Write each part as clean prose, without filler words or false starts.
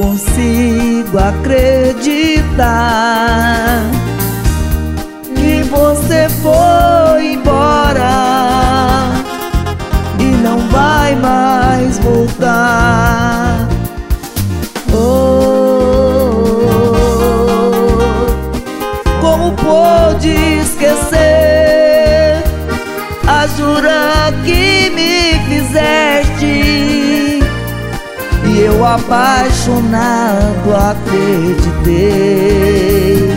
consigo acreditar que você foi embora e não vai mais voltar. Como pôde esquecer a jura que me fizeste? E eu apaixonado acreditei.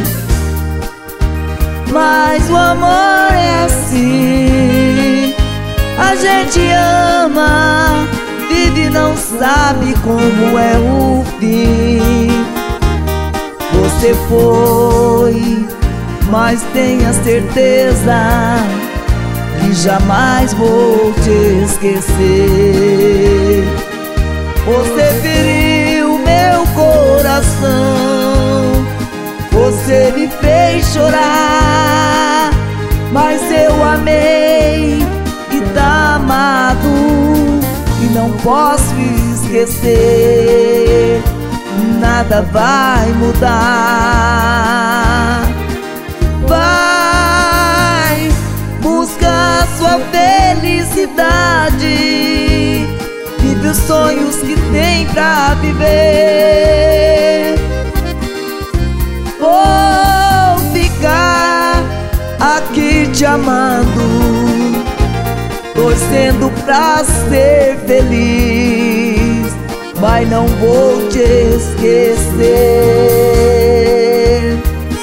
Mas o amor é assim, a gente ama, vive e não sabe como é o fim. Você foi, mas tenha certeza que jamais vou te esquecer. Você feriu meu coração, você me fez chorar, mas eu amei e tá amado e não posso esquecer. Nada vai mudar. Vai buscar sua felicidade, vive os sonhos que tem pra viver. Vou ficar aqui te amando, torcendo pra ser feliz, mas não vou te esquecer.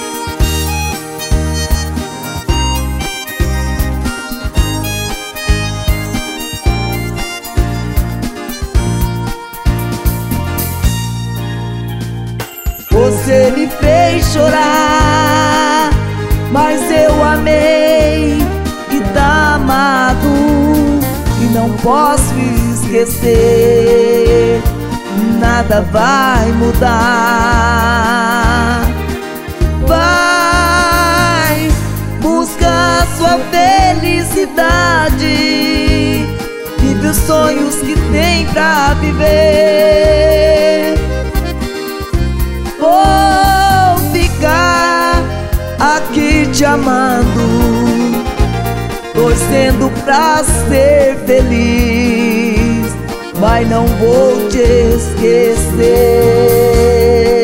Você me fez chorar, mas eu amei e tá amado e não posso esquecer. Nada vai mudar. Vai buscar sua felicidade, vive os sonhos que tem pra viver. Vou ficar aqui te amando, torcendo pra ser feliz, mas não vou te esquecer.